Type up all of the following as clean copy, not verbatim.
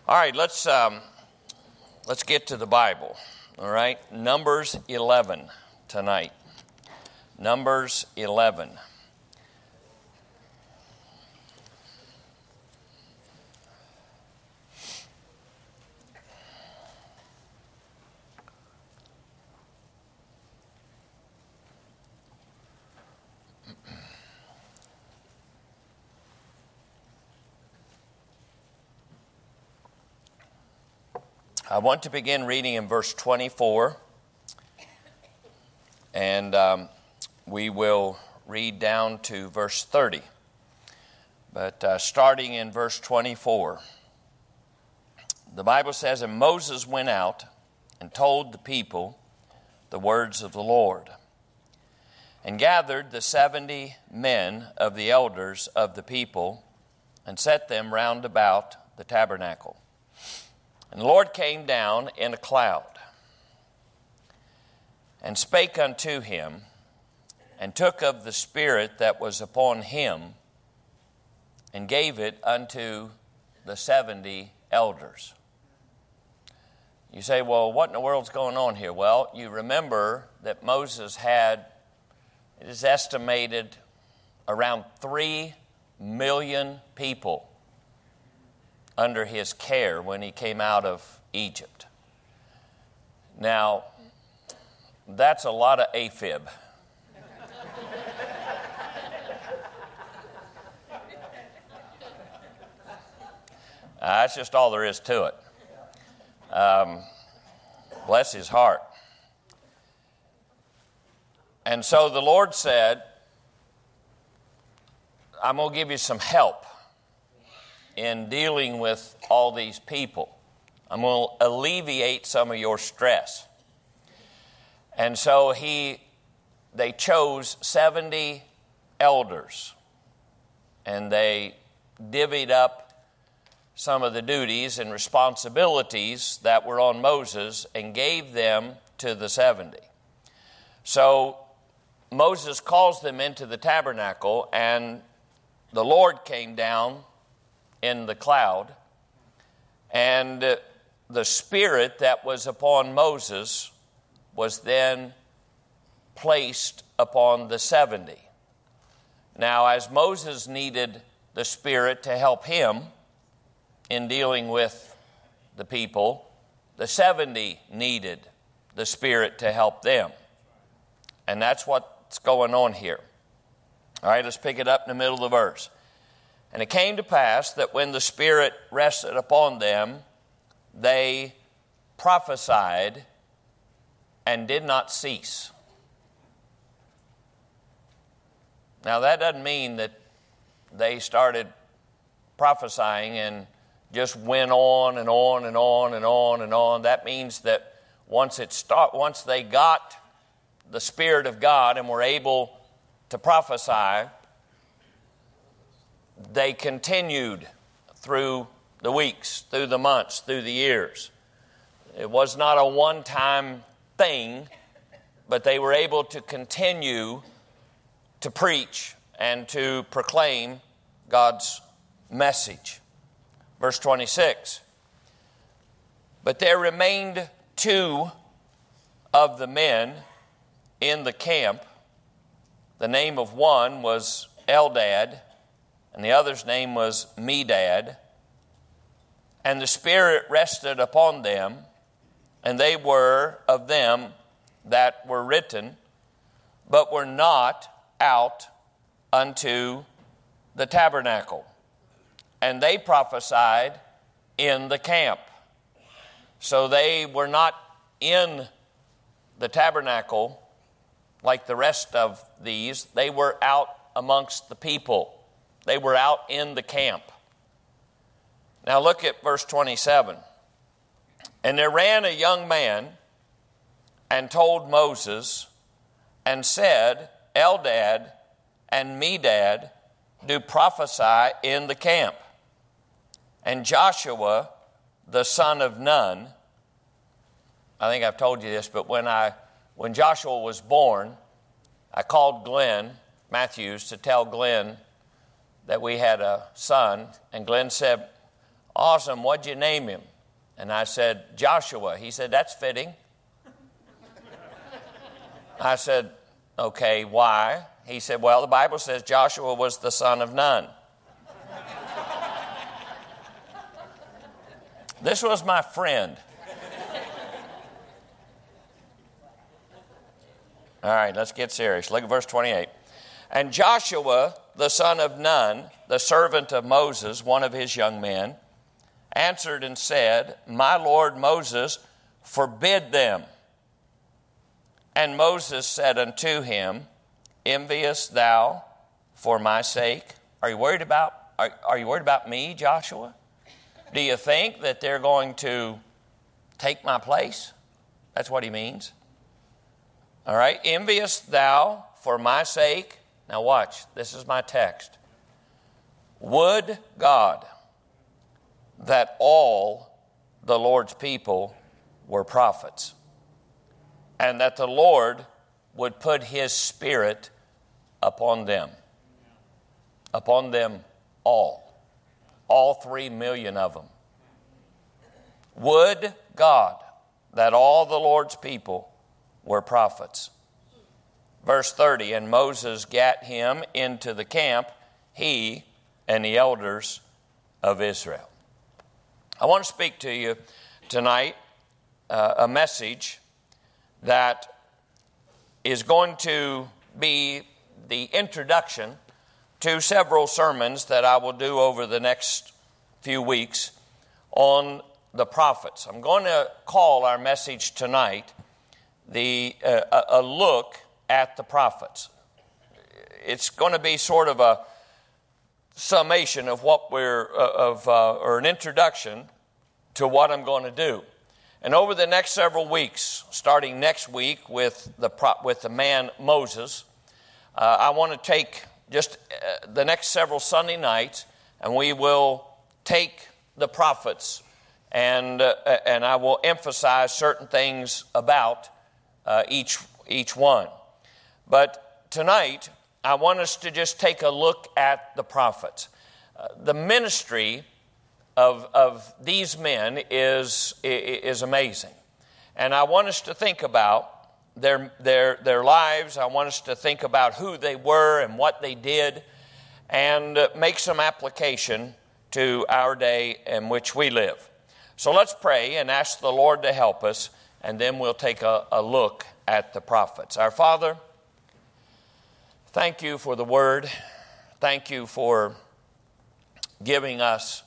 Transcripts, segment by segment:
All right, let's get to the Bible. All right, Numbers 11 tonight. Numbers 11. I want to begin reading in verse 24, and we will read down to verse 30. But starting in verse 24, the Bible says, "And Moses went out and told the people the words of the Lord, and gathered the 70 men of the elders of the people, and set them round about the tabernacle. And the Lord came down in a cloud, and spake unto him, and took of the Spirit that was upon him, and gave it unto the 70 elders." You say, well, what in the world's going on here? Well, you remember that Moses had, it is estimated, around 3 million people under his care when he came out of Egypt. Now, that's a lot of AFib. That's just all there is to it. Bless his heart. And so the Lord said, I'm going to give you some help in dealing with all these people. I'm going to alleviate some of your stress. And so they chose 70 elders, and they divvied up some of the duties and responsibilities that were on Moses and gave them to the 70. So Moses calls them into the tabernacle, and the Lord came down in the cloud, and the Spirit that was upon Moses was then placed upon the 70. Now, as Moses needed the Spirit to help him in dealing with the people, the 70 needed the Spirit to help them. And that's what's going on here. All right, let's pick it up in the middle of the verse. "And it came to pass that when the Spirit rested upon them, they prophesied and did not cease." Now, that doesn't mean that they started prophesying and just went on and on and on and on and on. That means that once they got the Spirit of God and were able to prophesy, they continued through the weeks, through the months, through the years. It was not a one-time thing, but they were able to continue to preach and to proclaim God's message. Verse 26, "But there remained 2 of the men in the camp. The name of one was Eldad, and the other's name was Medad. And the Spirit rested upon them, and they were of them that were written, but were not out unto the tabernacle. And they prophesied in the camp." So they were not in the tabernacle like the rest of these. They were out amongst the people. They were out in the camp. Now look at verse 27. "And there ran a young man and told Moses and said, Eldad and Medad do prophesy in the camp. And Joshua, the son of Nun," I think I've told you this, but when Joshua was born, I called Glenn Matthews to tell Glenn that we had a son, and Glenn said, Awesome. What'd you name him? And I said, Joshua. He said, that's fitting. I said, okay, why? He said, well, the Bible says Joshua was the son of Nun. This was my friend. All right, let's get serious. Look at verse 28. And Joshua, the son of Nun, the servant of Moses, one of his young men, answered and said, my Lord Moses, forbid them. And Moses said unto him, enviest thou for my sake? Are you worried about me, Joshua? Do you think that they're going to take my place? That's what he means. All right, enviest thou for my sake? Now watch, this is my text. Would God that all the Lord's people were prophets, and that the Lord would put his Spirit upon them all 3 million of them. Would God that all the Lord's people were prophets. Verse 30, and Moses gat him into the camp, he and the elders of Israel. I want to speak to you tonight a message that is going to be the introduction to several sermons that I will do over the next few weeks on the prophets. I'm going to call our message tonight a look at the prophets. It's going to be sort of a summation of what or an introduction to what I'm going to do. And over the next several weeks, starting next week with the man Moses, I want to take just the next several Sunday nights, and we will take the prophets, and I will emphasize certain things about each one. But tonight, I want us to just take a look at the prophets. The ministry of these men is amazing. And I want us to think about their lives. I want us to think about who they were and what they did, and make some application to our day in which we live. So let's pray and ask the Lord to help us, and then we'll take a look at the prophets. Our Father, thank you for the word. Thank you for giving us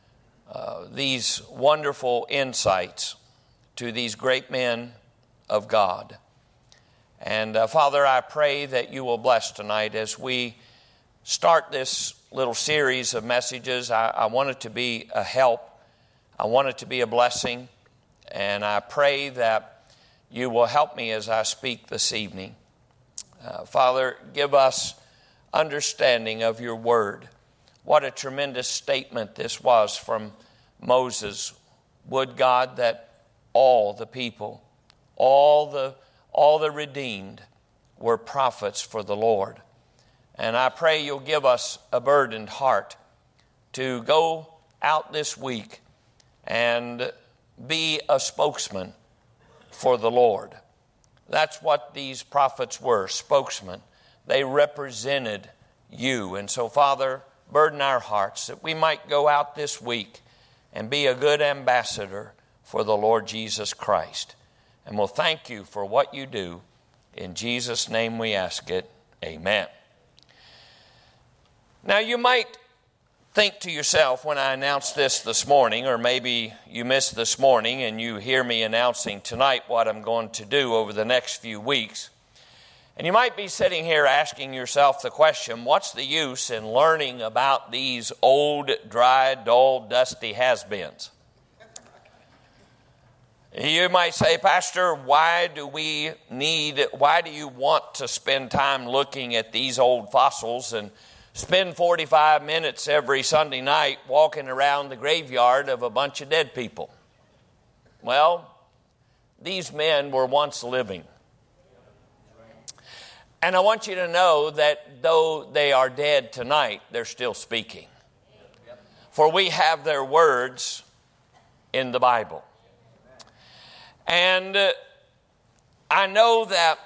these wonderful insights to these great men of God. And Father, I pray that you will bless tonight as we start this little series of messages. I want it to be a help. I want it to be a blessing. And I pray that you will help me as I speak this evening. Father, give us understanding of your word. What a tremendous statement this was from Moses. Would God that all the people, all the redeemed were prophets for the Lord. And I pray you'll give us a burdened heart to go out this week and be a spokesman for the Lord. That's what these prophets were, spokesmen. They represented you. And so, Father, burden our hearts that we might go out this week and be a good ambassador for the Lord Jesus Christ. And we'll thank you for what you do. In Jesus' name we ask it. Amen. Now, you might think to yourself when I announced this morning, or maybe you missed this morning and you hear me announcing tonight what I'm going to do over the next few weeks. And you might be sitting here asking yourself the question, what's the use in learning about these old, dry, dull, dusty has-beens? You might say, Pastor, why do you want to spend time looking at these old fossils and spend 45 minutes every Sunday night walking around the graveyard of a bunch of dead people? Well, these men were once living. And I want you to know that though they are dead tonight, they're still speaking. for we have their words in the Bible. And I know that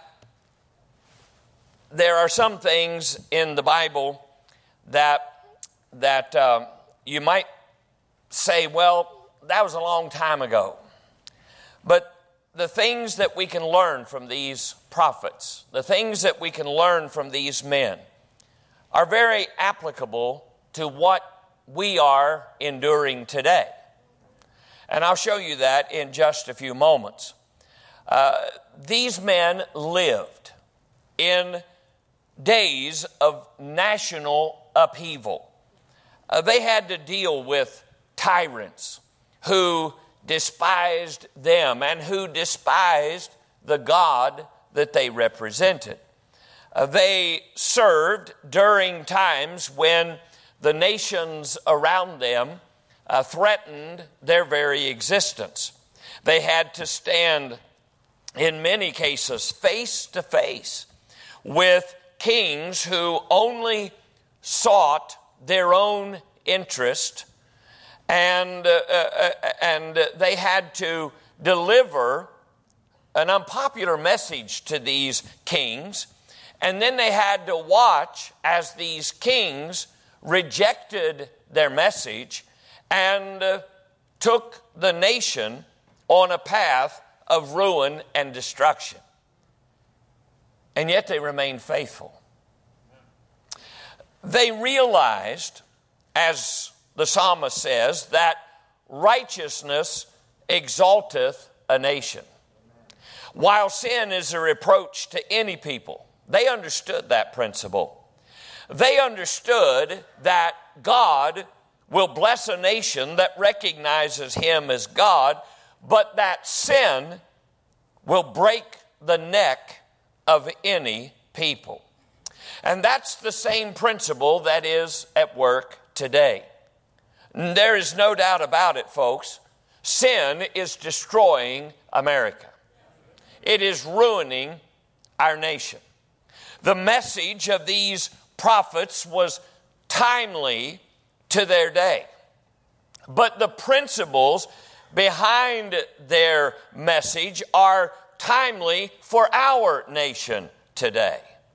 there are some things in the Bible that you might say, well, that was a long time ago. But the things that we can learn from these prophets, the things that we can learn from these men, are very applicable to what we are enduring today. And I'll show you that in just a few moments. These men lived in days of national upheaval. They had to deal with tyrants who despised them and who despised the God that they represented. They served during times when the nations around them threatened their very existence. They had to stand, in many cases, face to face with kings who only sought their own interest, and they had to deliver an unpopular message to these kings, and then they had to watch as these kings rejected their message and took the nation on a path of ruin and destruction. And yet they remained faithful. They realized, as the psalmist says, that righteousness exalteth a nation. While sin is a reproach to any people, they understood that principle. They understood that God will bless a nation that recognizes Him as God, but that sin will break the neck of any people. And that's the same principle that is at work today. There is no doubt about it, folks. Sin is destroying America. It is ruining our nation. The message of these prophets was timely to their day. But the principles behind their message are timely for our nation today.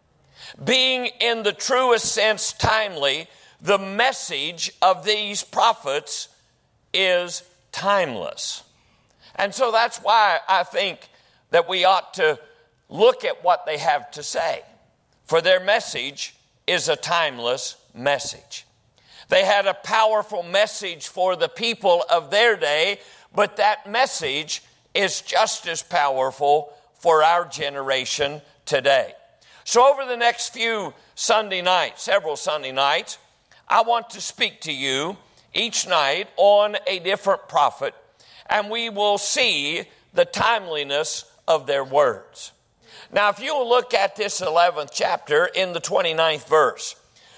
Being in the truest sense timely, the message of these prophets is timeless. And so that's why I think that we ought to look at what they have to say. For their message is a timeless message. They had a powerful message for the people of their day, but that message is just as powerful for our generation today. So over the next few Sunday nights, several Sunday nights, I want to speak to you each night on a different prophet, and we will see the timeliness of their words. Now, if you will look at this 11th chapter in the 29th verse,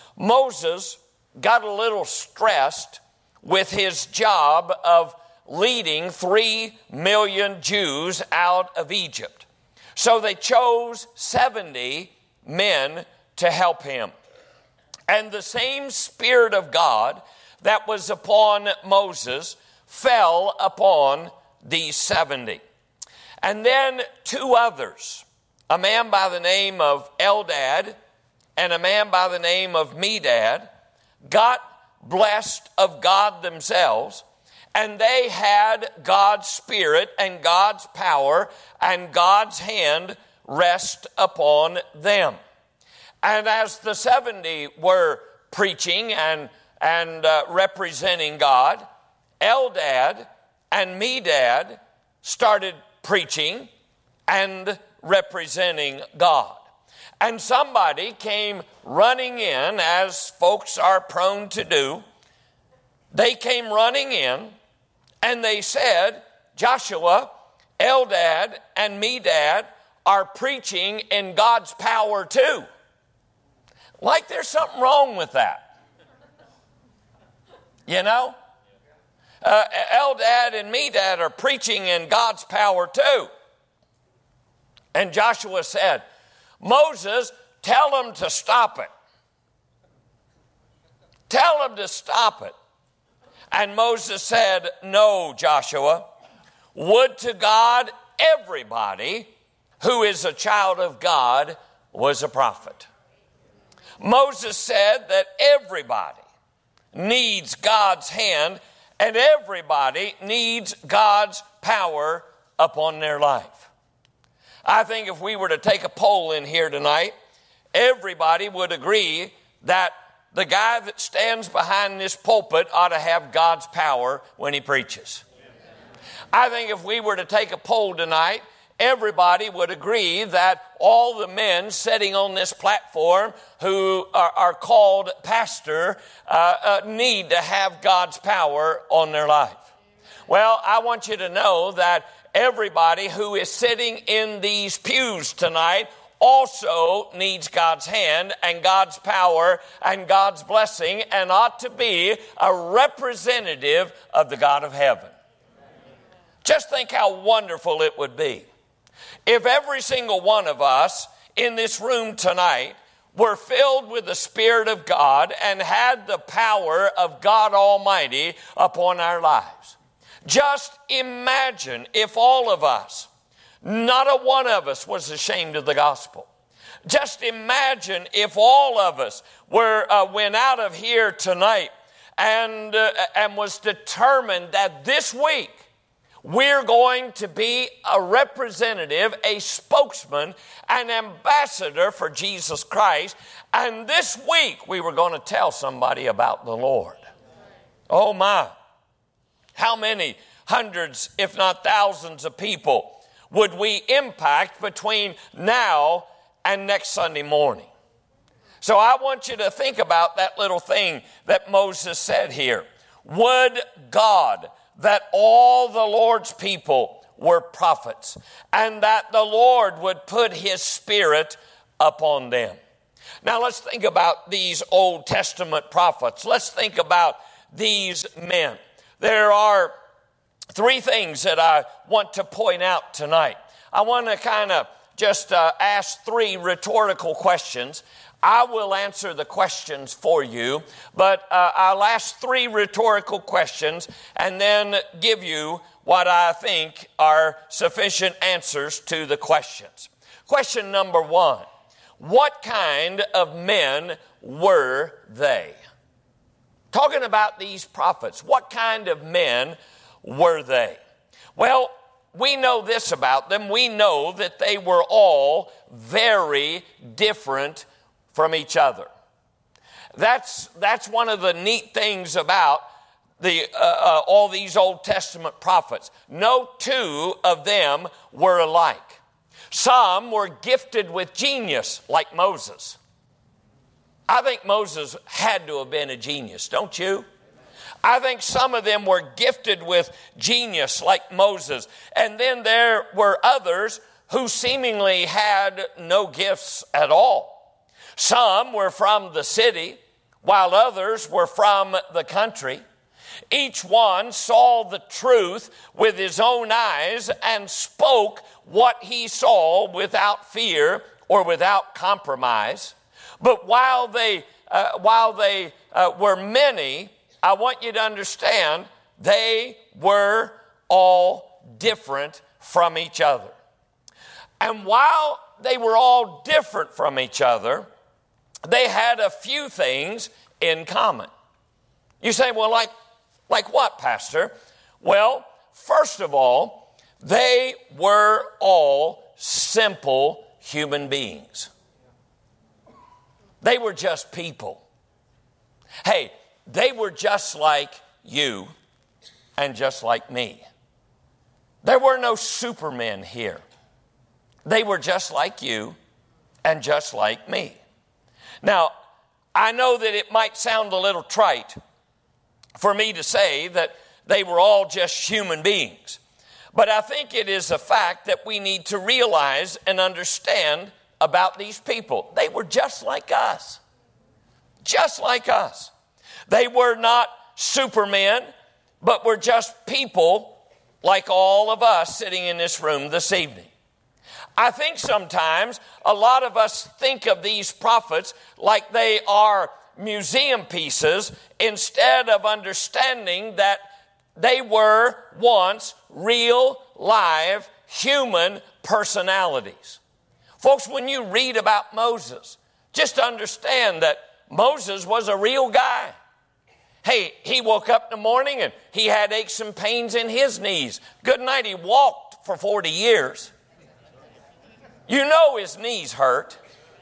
Moses got a little stressed with his job of leading 3 million Jews out of Egypt. So they chose 70 men to help him. And the same Spirit of God that was upon Moses fell upon these 70. And then 2 others, a man by the name of Eldad and a man by the name of Medad, got blessed of God themselves, and they had God's Spirit and God's power and God's hand rest upon them. And as the 70 were preaching and representing God, Eldad and Medad started preaching and representing God. And somebody came running in, as folks are prone to do. They came running in and they said, Joshua, Eldad, and Medad are preaching in God's power too. Like there's something wrong with that. You know? Eldad and Medad are preaching in God's power too. And Joshua said, Moses, tell them to stop it. Tell them to stop it. And Moses said, no, Joshua, would to God everybody who is a child of God was a prophet. Moses said that everybody needs God's hand and everybody needs God's power upon their life. I think if we were to take a poll in here tonight, everybody would agree that the guy that stands behind this pulpit ought to have God's power when he preaches. I think if we were to take a poll tonight, everybody would agree that all the men sitting on this platform who are called pastor need to have God's power on their life. Well, I want you to know that everybody who is sitting in these pews tonight also needs God's hand and God's power and God's blessing and ought to be a representative of the God of heaven. Just think how wonderful it would be if every single one of us in this room tonight were filled with the Spirit of God and had the power of God Almighty upon our lives. Just imagine if all of us, not a one of us was ashamed of the gospel. Just imagine if all of us went out of here tonight and was determined that this week we're going to be a representative, a spokesman, an ambassador for Jesus Christ. And this week we were going to tell somebody about the Lord. Oh my. How many hundreds, if not thousands of people would we impact between now and next Sunday morning? So I want you to think about that little thing that Moses said here. Would God that all the Lord's people were prophets, and that the Lord would put his Spirit upon them. Now let's think about these Old Testament prophets. Let's think about these men. There are three things that I want to point out tonight. I want to kind of just ask three rhetorical questions. I will answer the questions for you, but I'll ask three rhetorical questions and then give you what I think are sufficient answers to the questions. Question number one, what kind of men were they? Talking about these prophets, what kind of men were they? Well, we know this about them. We know that they were all very different from each other. That's one of the neat things about all these Old Testament prophets. No two of them were alike. Some were gifted with genius, like Moses. I think Moses had to have been a genius, don't you? I think some of them were gifted with genius, like Moses. And then there were others who seemingly had no gifts at all. Some were from the city, while others were from the country. Each one saw the truth with his own eyes and spoke what he saw without fear or without compromise. But while they were many, I want you to understand they were all different from each other. And while they were all different from each other, they had a few things in common. You say, well, like what, Pastor? Well, first of all, they were all simple human beings. They were just people. Hey, they were just like you and just like me. There were no supermen here. They were just like you and just like me. Now, I know that it might sound a little trite for me to say that they were all just human beings, but I think it is a fact that we need to realize and understand about these people. They were just like us. Just like us. They were not supermen, but were just people like all of us sitting in this room this evening. I think sometimes a lot of us think of these prophets like they are museum pieces instead of understanding that they were once real, live, human personalities. Folks, when you read about Moses, just understand that Moses was a real guy. Hey, he woke up in the morning and he had aches and pains in his knees. Good night, he walked for 40 years. You know his knees hurt.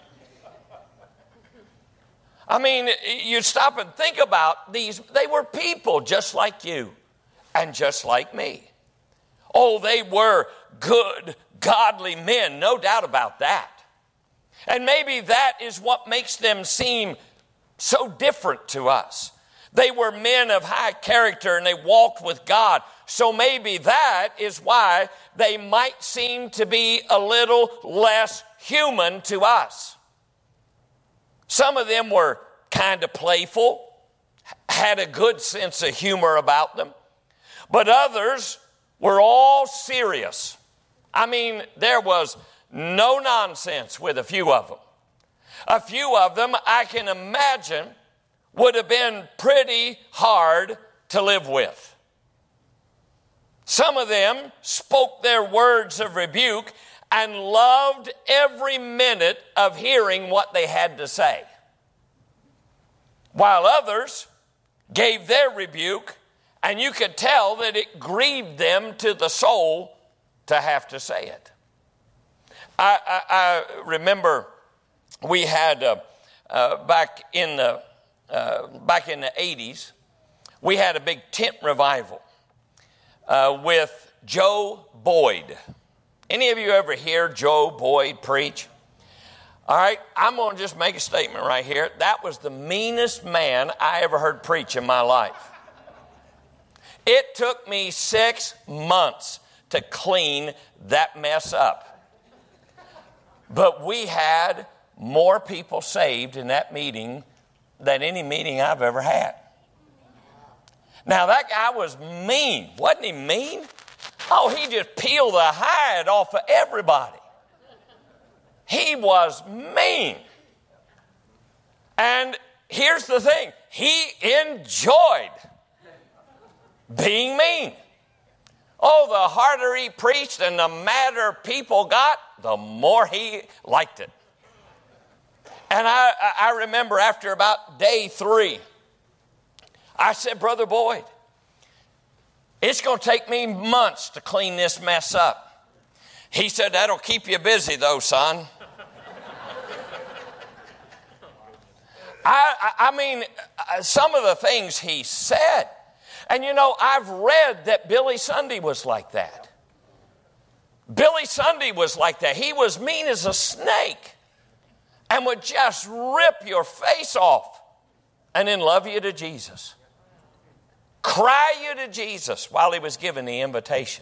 I mean, you stop and think about these. They were people just like you and just like me. Oh, they were good, godly men, no doubt about that. And maybe that is what makes them seem so different to us. They were men of high character and they walked with God. So maybe that is why they might seem to be a little less human to us. Some of them were kind of playful, had a good sense of humor about them. But others were all serious. I mean, there was no nonsense with a few of them. A few of them, I can imagine, would have been pretty hard to live with. Some of them spoke their words of rebuke and loved every minute of hearing what they had to say, while others gave their rebuke, and you could tell that it grieved them to the soul to have to say it. I remember we had back in the 80s, we had a big tent revival with Joe Boyd. Any of you ever hear Joe Boyd preach? All right, I'm going to just make a statement right here. That was the meanest man I ever heard preach in my life. It took me 6 months to clean that mess up. But we had more people saved in that meeting than any meeting I've ever had. Now, that guy was mean. Wasn't he mean? Oh, he just peeled the hide off of everybody. He was mean. And here's the thing. He enjoyed being mean. Oh, the harder he preached and the madder people got, the more he liked it. And I remember after about day 3, I said, Brother Boyd, it's going to take me months to clean this mess up. He said, that'll keep you busy though, son. I mean, some of the things he said. And you know, I've read that Billy Sunday was like that. Billy Sunday was like that. He was mean as a snake and would just rip your face off and then love you to Jesus. Cry you to Jesus while he was giving the invitation.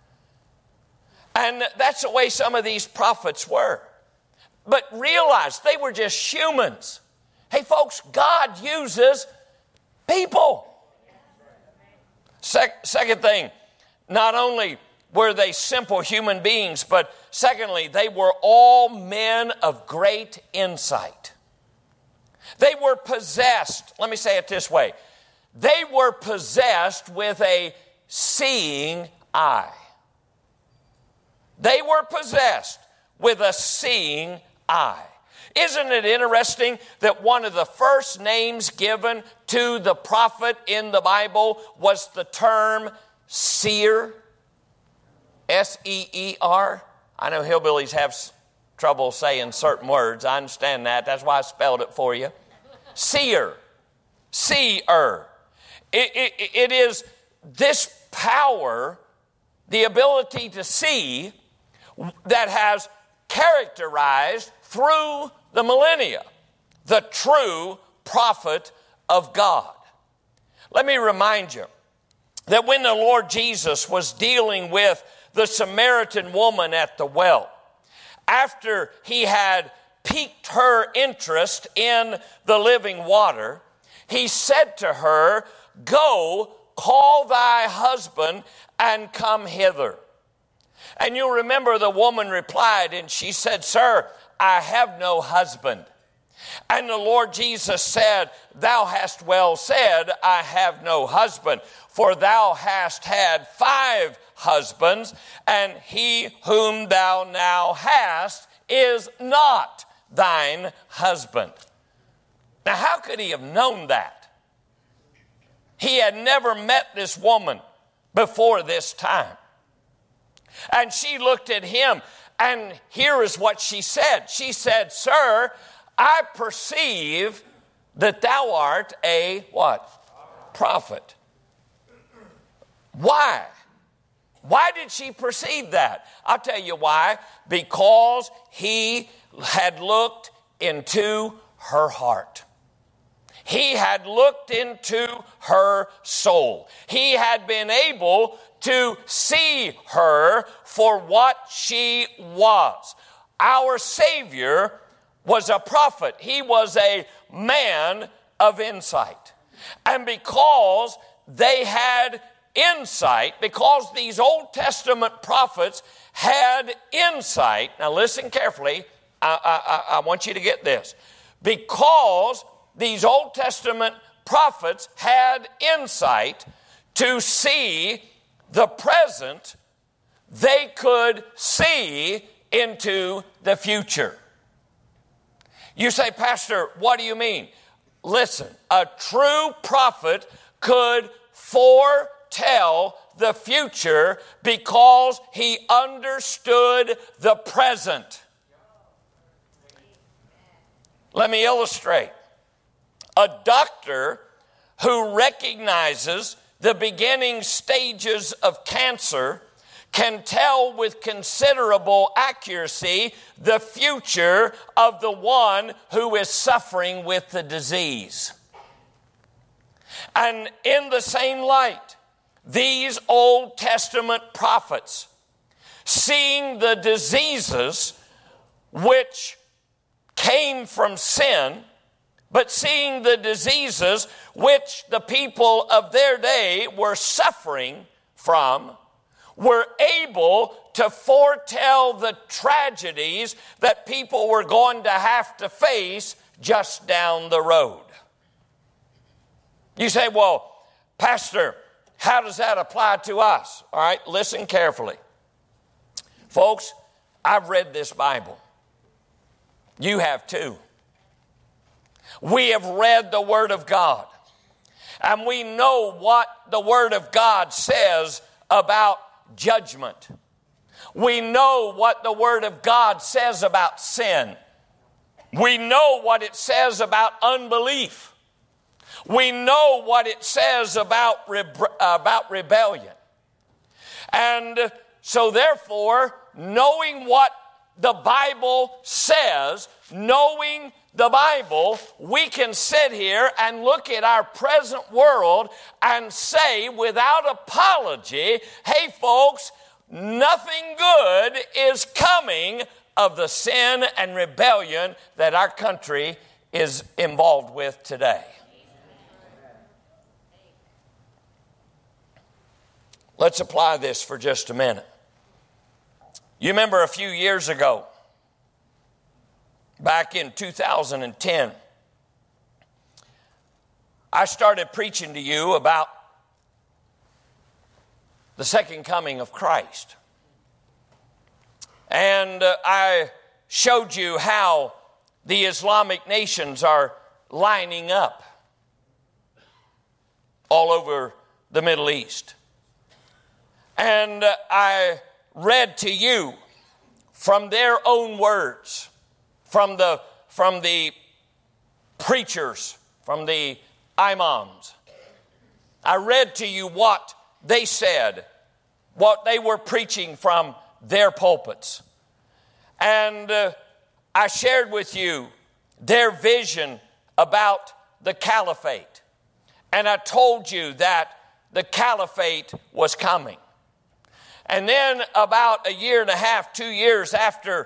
And that's the way some of these prophets were. But realize they were just humans. Hey, folks, God uses people. Second thing, not only were they simple human beings, but secondly, they were all men of great insight. They were possessed, let me say it this way, they were possessed with a seeing eye. They were possessed with a seeing eye. Isn't it interesting that one of the first names given to the prophet in the Bible was the term seer? S-E-E-R. I know hillbillies have trouble saying certain words. I understand that. That's why I spelled it for you. Seer. Seer. It is this power, the ability to see, that has characterized through the millennia the true prophet of God. Let me remind you that when the Lord Jesus was dealing with the Samaritan woman at the well, after he had piqued her interest in the living water, he said to her, "Go, call thy husband and come hither." And you'll remember the woman replied and she said, "Sir, I have no husband." And the Lord Jesus said, thou hast well said, I have no husband, for thou hast had 5 husbands, and he whom thou now hast is not thine husband. Now, how could he have known that? He had never met this woman before this time. And she looked at him, and here is what she said. She said, Sir, I perceive that thou art a what? Prophet. Why? Why did she perceive that? I'll tell you why. Because he had looked into her heart. He had looked into her soul. He had been able to see her for what she was. Our Savior was a prophet. He was a man of insight. And because they had insight, because these Old Testament prophets had insight, now listen carefully, I want you to get this. Because these Old Testament prophets had insight to see the present, they could see into the future. You say, Pastor, what do you mean? Listen, a true prophet could foretell the future because he understood the present. Let me illustrate. A doctor who recognizes the beginning stages of cancer can tell with considerable accuracy the future of the one who is suffering with the disease. And in the same light, these Old Testament prophets, seeing the diseases which came from sin, but seeing the diseases which the people of their day were suffering from, were able to foretell the tragedies that people were going to have to face just down the road. You say, well, Pastor, how does that apply to us? All right, listen carefully. Folks, I've read this Bible. You have too. We have read the Word of God, and we know what the Word of God says about judgment. We know what the Word of God says about sin. We know what it says about unbelief. We know what it says about rebellion. And so therefore, knowing what the Bible says, knowing the Bible, we can sit here and look at our present world and say without apology, hey folks, nothing good is coming of the sin and rebellion that our country is involved with today. Let's apply this for just a minute. You remember a few years ago, back in 2010, I started preaching to you about the second coming of Christ. And I showed you how the Islamic nations are lining up all over the Middle East. And I read to you from their own words, from the preachers, from the imams. I read to you what they said, what they were preaching from their pulpits. And I shared with you their vision about the caliphate. And I told you that the caliphate was coming. And then about a year and a half, 2 years after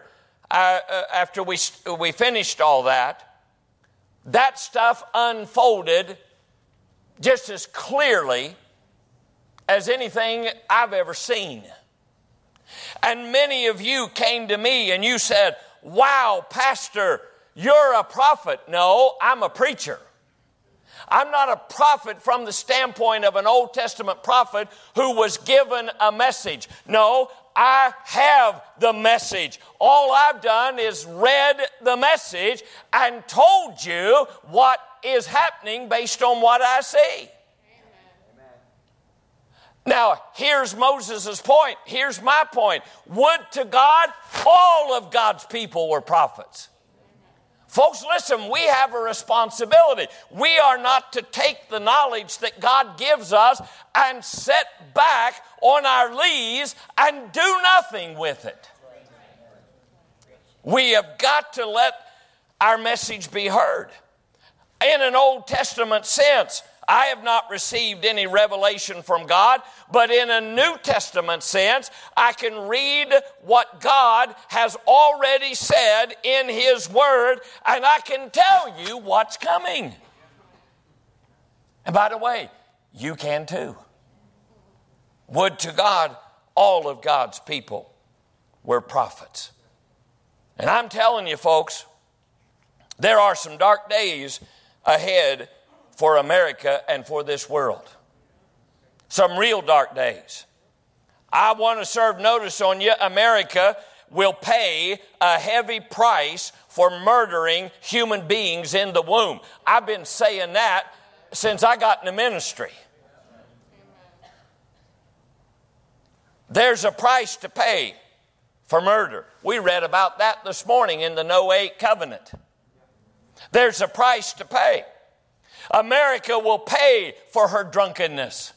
we finished all that, that stuff unfolded just as clearly as anything I've ever seen. And many of you came to me and you said, wow, Pastor, you're a prophet. No, I'm a preacher. I'm not a prophet from the standpoint of an Old Testament prophet who was given a message. No, I have the message. All I've done is read the message and told you what is happening based on what I see. Now, here's Moses' point. Here's my point. Would to God all of God's people were prophets. Folks, listen, we have a responsibility. We are not to take the knowledge that God gives us and sit back on our leaves and do nothing with it. We have got to let our message be heard. In an Old Testament sense, I have not received any revelation from God, but in a New Testament sense, I can read what God has already said in His Word, and I can tell you what's coming. And by the way, you can too. Would to God all of God's people were prophets. And I'm telling you, folks, there are some dark days ahead for America and for this world. Some real dark days. I want to serve notice on you. America will pay a heavy price for murdering human beings in the womb. I've been saying that since I got in the ministry. There's a price to pay for murder. We read about that this morning in the Noahic covenant. There's a price to pay. America will pay for her drunkenness.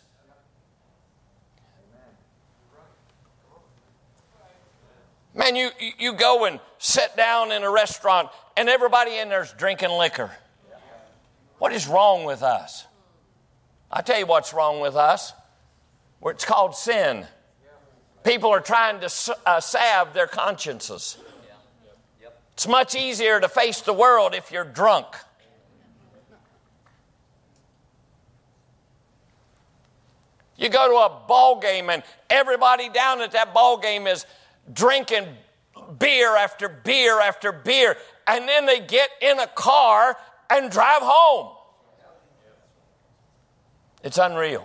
Man, you go and sit down in a restaurant and everybody in there's drinking liquor. What is wrong with us? I'll tell you what's wrong with us. It's called sin. People are trying to salve their consciences. It's much easier to face the world if you're drunk. You go to a ball game and everybody down at that ball game is drinking beer after beer after beer, and then they get in a car and drive home. It's unreal.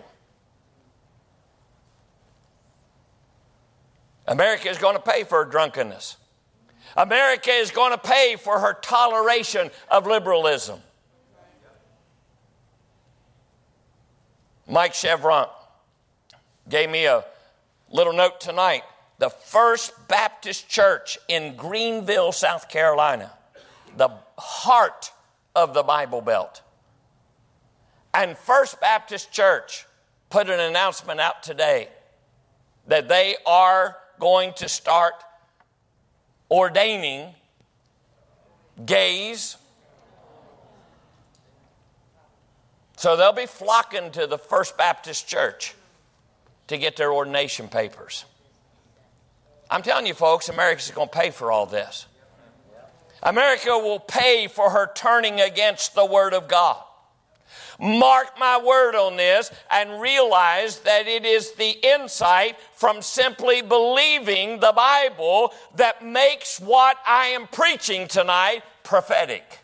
America is going to pay for her drunkenness. America is going to pay for her toleration of liberalism. Mike Chevron gave me a little note tonight. The First Baptist Church in Greenville, South Carolina, the heart of the Bible Belt. And First Baptist Church put an announcement out today that they are going to start ordaining gays. So they'll be flocking to the First Baptist Church to get their ordination papers. I'm telling you, folks, America's going to pay for all this. America will pay for her turning against the Word of God. Mark my word on this and realize that it is the insight from simply believing the Bible that makes what I am preaching tonight prophetic.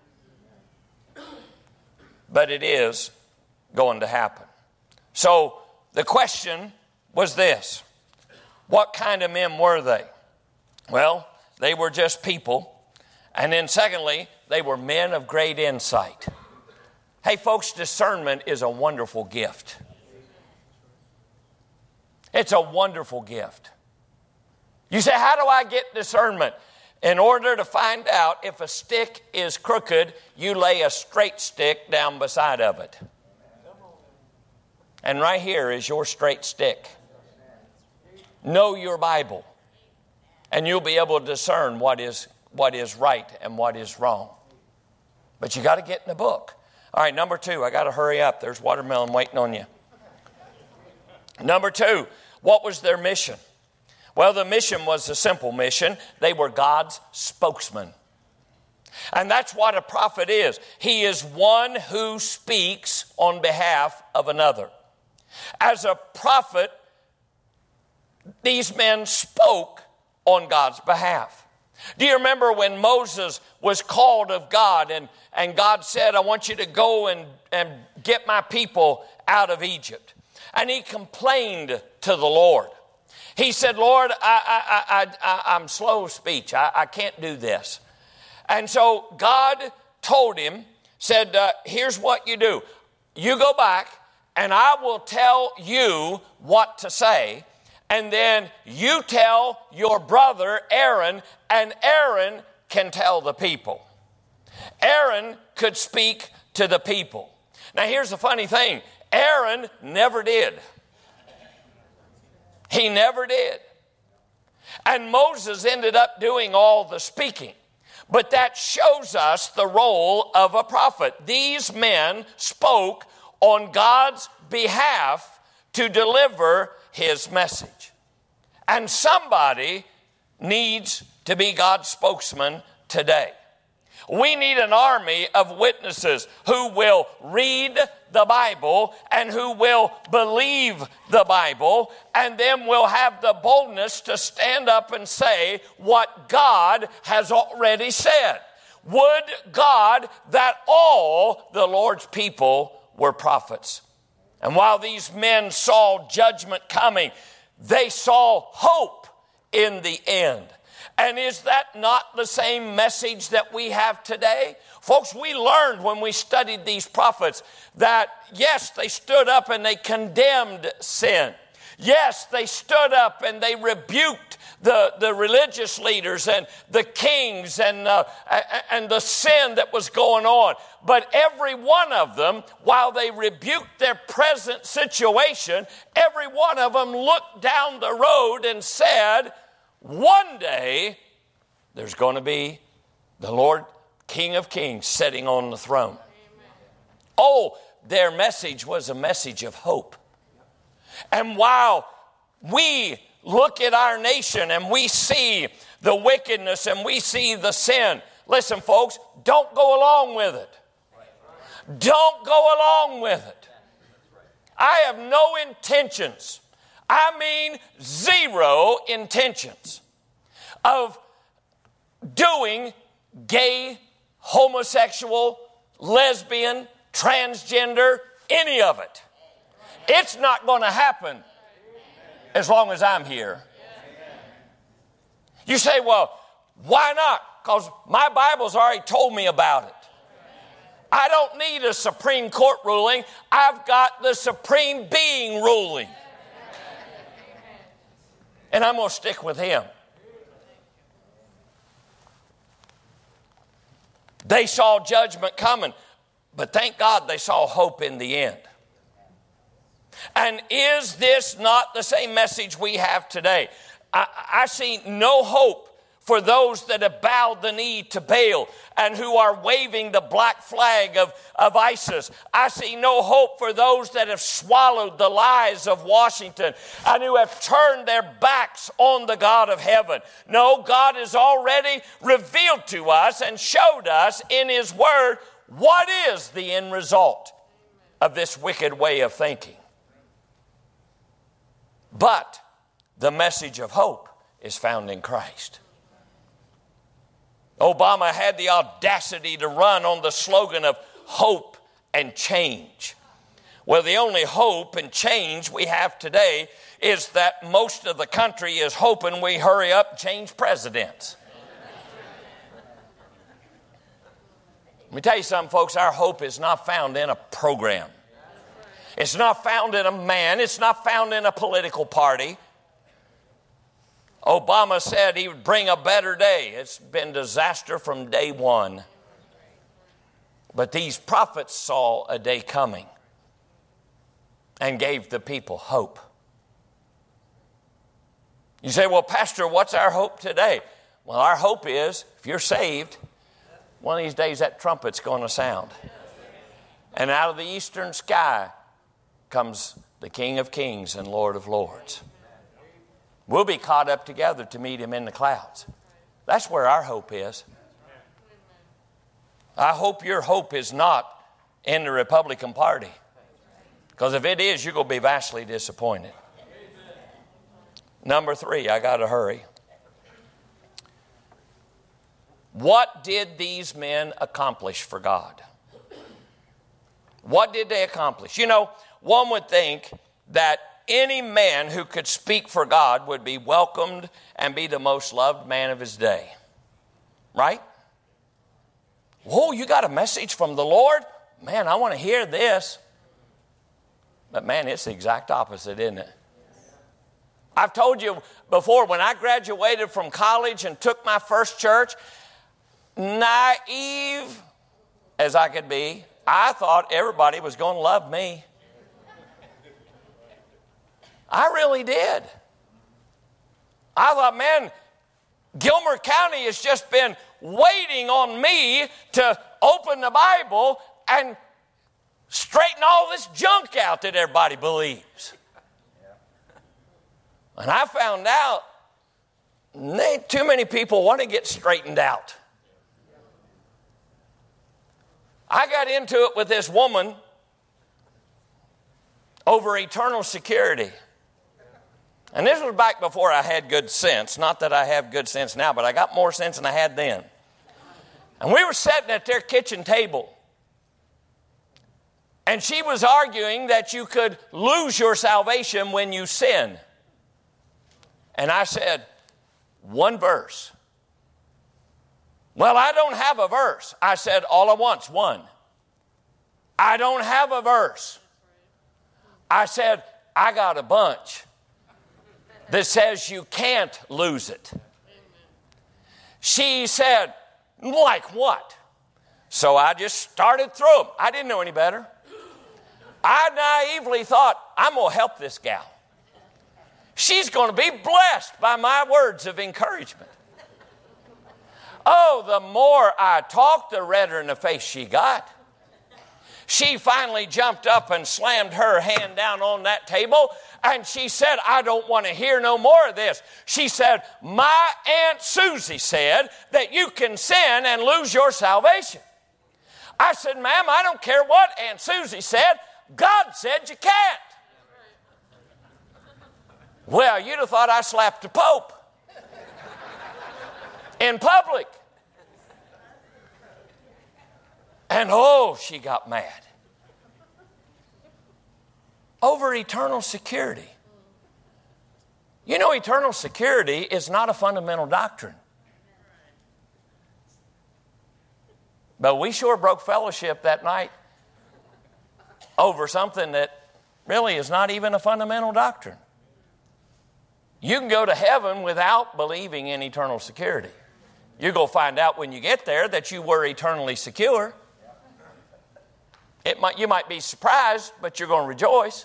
But it is going to happen. So the question was this: what kind of men were they? Well, they were just people. And then secondly, they were men of great insight. Hey, folks, discernment is a wonderful gift. It's a wonderful gift. You say, how do I get discernment? In order to find out if a stick is crooked, you lay a straight stick down beside of it. And right here is your straight stick. Know your Bible, and you'll be able to discern what is right and what is wrong. But you got to get in the book. All right, number 2, I got to hurry up. There's watermelon waiting on you. Number 2, what was their mission? Well, the mission was a simple mission. They were God's spokesman. And that's what a prophet is. He is one who speaks on behalf of another. As a prophet, these men spoke on God's behalf. Do you remember when Moses was called of God and God said, I want you to go and get my people out of Egypt? And he complained to the Lord. He said, Lord, I'm slow of speech. I can't do this. And so God told him, said, here's what you do. You go back and I will tell you what to say. And then you tell your brother Aaron, and Aaron can tell the people. Aaron could speak to the people. Now here's the funny thing. Aaron never did. He never did. And Moses ended up doing all the speaking. But that shows us the role of a prophet. These men spoke on God's behalf to deliver his message. And somebody needs to be God's spokesman today. We need an army of witnesses who will read the Bible and who will believe the Bible, and then will have the boldness to stand up and say what God has already said. Would God that all the Lord's people were prophets. And while these men saw judgment coming, they saw hope in the end. And is that not the same message that we have today? Folks, we learned when we studied these prophets that, yes, they stood up and they condemned sin. Yes, they stood up and they rebuked the religious leaders and the kings and the sin that was going on. But every one of them, while they rebuked their present situation, every one of them looked down the road and said, one day there's going to be the Lord King of Kings sitting on the throne. Amen. Oh, their message was a message of hope. And while we look at our nation and we see the wickedness and we see the sin, listen, folks, don't go along with it. Don't go along with it. I have no intentions, I mean zero intentions, of doing gay, homosexual, lesbian, transgender, any of it. It's not going to happen as long as I'm here. You say, well, why not? Because my Bible's already told me about it. I don't need a Supreme Court ruling. I've got the Supreme Being ruling. And I'm going to stick with him. They saw judgment coming, but thank God they saw hope in the end. And is this not the same message we have today? I see no hope for those that have bowed the knee to Baal and who are waving the black flag of ISIS. I see no hope for those that have swallowed the lies of Washington and who have turned their backs on the God of heaven. No, God has already revealed to us and showed us in His Word what is the end result of this wicked way of thinking. But the message of hope is found in Christ. Obama had the audacity to run on the slogan of hope and change. Well, the only hope and change we have today is that most of the country is hoping we hurry up and change presidents. Let me tell you something, folks. Our hope is not found in a program. It's not found in a man. It's not found in a political party. Obama said he would bring a better day. It's been disaster from day one. But these prophets saw a day coming and gave the people hope. You say, well, Pastor, what's our hope today? Well, our hope is, if you're saved, one of these days that trumpet's going to sound. And out of the eastern sky comes the King of Kings and Lord of Lords. We'll be caught up together to meet Him in the clouds. That's where our hope is. I hope your hope is not in the Republican Party. Because if it is, you're going to be vastly disappointed. Number 3, I got to hurry. What did these men accomplish for God? What did they accomplish? You know, one would think that any man who could speak for God would be welcomed and be the most loved man of his day. Right? Whoa, you got a message from the Lord? Man, I want to hear this. But man, it's the exact opposite, isn't it? I've told you before, when I graduated from college and took my first church, naive as I could be, I thought everybody was going to love me. I really did. I thought, man, Gilmer County has just been waiting on me to open the Bible and straighten all this junk out that everybody believes. And I found out too many people want to get straightened out. I got into it with this woman over eternal security. And this was back before I had good sense. Not that I have good sense now, but I got more sense than I had then. And we were sitting at their kitchen table. And she was arguing that you could lose your salvation when you sin. And I said, one verse. Well, I don't have a verse. I said, all I want's one. I don't have a verse. I said, I got a bunch that says you can't lose it. She said, like what? So I just started through them. I didn't know any better. I naively thought, I'm going to help this gal. She's going to be blessed by my words of encouragement. Oh, the more I talked, the redder in the face she got. She finally jumped up and slammed her hand down on that table, and she said, I don't want to hear no more of this. She said, my Aunt Susie said that you can sin and lose your salvation. I said, ma'am, I don't care what Aunt Susie said. God said you can't. Well, you'd have thought I slapped the Pope in public. And oh, she got mad. Over eternal security. You know, eternal security is not a fundamental doctrine. But we sure broke fellowship that night over something that really is not even a fundamental doctrine. You can go to heaven without believing in eternal security. You're going to find out when you get there that you were eternally secure. You might be surprised, but you're going to rejoice.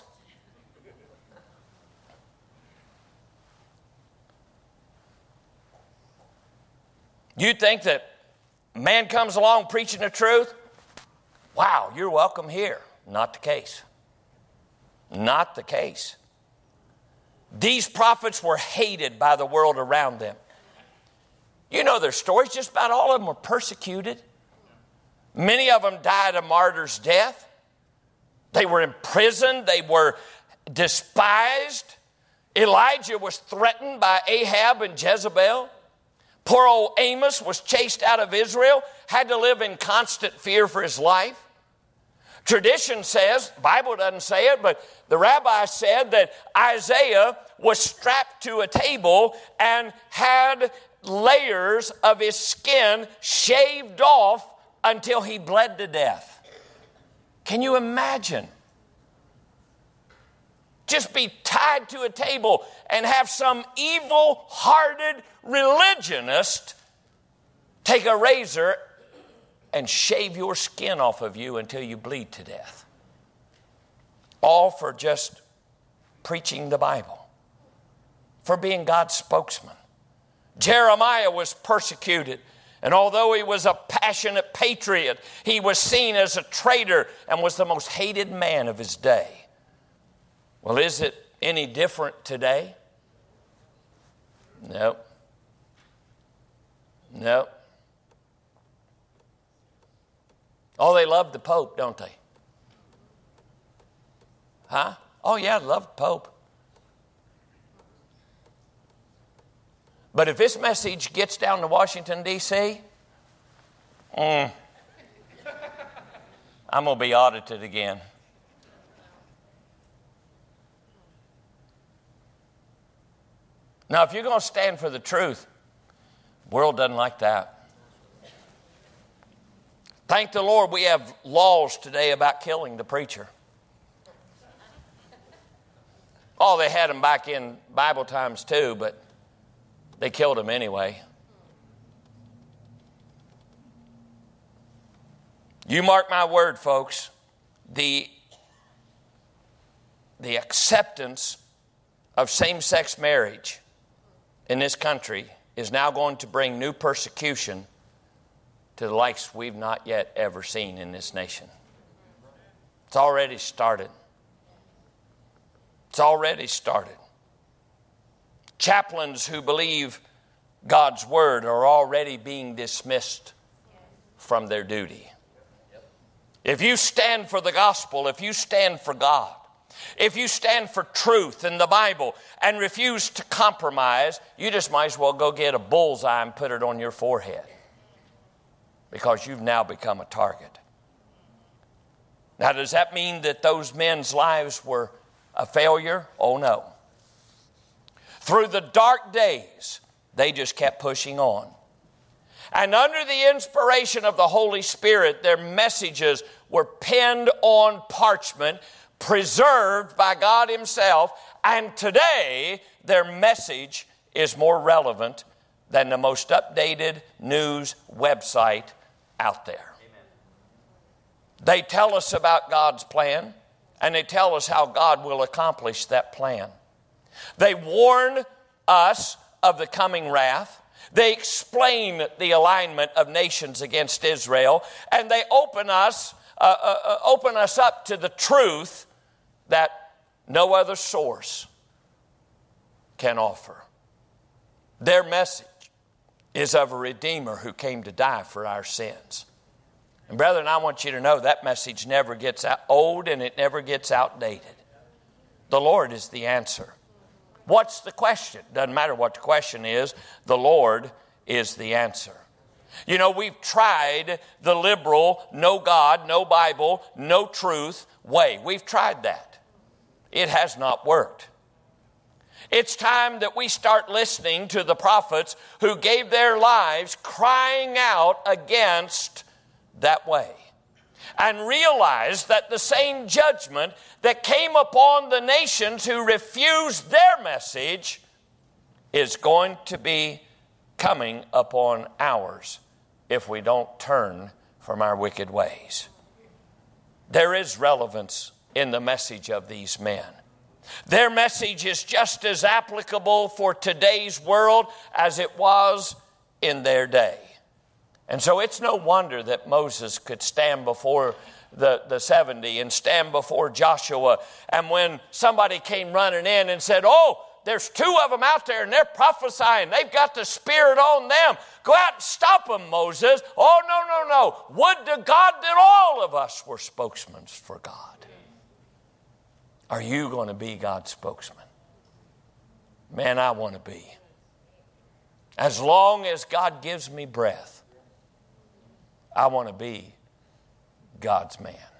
You think that man comes along preaching the truth? Wow, you're welcome here. Not the case. Not the case. These prophets were hated by the world around them. You know their stories, just about all of them were persecuted. Many of them died a martyr's death. They were imprisoned. They were despised. Elijah was threatened by Ahab and Jezebel. Poor old Amos was chased out of Israel, had to live in constant fear for his life. Tradition says, the Bible doesn't say it, but the rabbi said that Isaiah was strapped to a table and had layers of his skin shaved off until he bled to death. Can you imagine? Just be tied to a table and have some evil-hearted religionist take a razor and shave your skin off of you until you bleed to death. All for just preaching the Bible, for being God's spokesman. Jeremiah was persecuted, and although he was a passionate patriot, he was seen as a traitor and was the most hated man of his day. Well, is it any different today? No. No. Oh, they love the Pope, don't they? Huh? Oh, yeah, love the Pope. But if this message gets down to Washington, D.C., I'm going to be audited again. Now, if you're going to stand for the truth, the world doesn't like that. Thank the Lord we have laws today about killing the preacher. Oh, they had them back in Bible times too, but they killed him anyway. You mark my word, folks, the acceptance of same-sex marriage in this country is now going to bring new persecution to the likes we've not yet ever seen in this nation. It's already started. It's already started. Chaplains who believe God's word are already being dismissed from their duty. If you stand for the gospel, if you stand for God, if you stand for truth in the Bible and refuse to compromise, you just might as well go get a bullseye and put it on your forehead, because you've now become a target. Now, does that mean that those men's lives were a failure? Oh, no. Through the dark days, they just kept pushing on. And under the inspiration of the Holy Spirit, their messages were penned on parchment, preserved by God Himself, and today their message is more relevant than the most updated news website out there. Amen. They tell us about God's plan, and they tell us how God will accomplish that plan. They warn us of the coming wrath. They explain the alignment of nations against Israel, and they open us up to the truth that no other source can offer. Their message is of a Redeemer who came to die for our sins. And brethren, I want you to know that message never gets old and it never gets outdated. The Lord is the answer. What's the question? Doesn't matter what the question is. The Lord is the answer. You know, we've tried the liberal, no God, no Bible, no truth way. We've tried that. It has not worked. It's time that we start listening to the prophets who gave their lives crying out against that way, and realize that the same judgment that came upon the nations who refused their message is going to be coming upon ours if we don't turn from our wicked ways. There is relevance in the message of these men. Their message is just as applicable for today's world as it was in their day. And so it's no wonder that Moses could stand before the 70 and stand before Joshua. And when somebody came running in and said, "Oh, there's two of them out there and they're prophesying. They've got the Spirit on them. Go out and stop them, Moses." "Oh, no. Would to God that all of us were spokesmen for God." Are you going to be God's spokesman? Man, I want to be. As long as God gives me breath, I want to be God's man.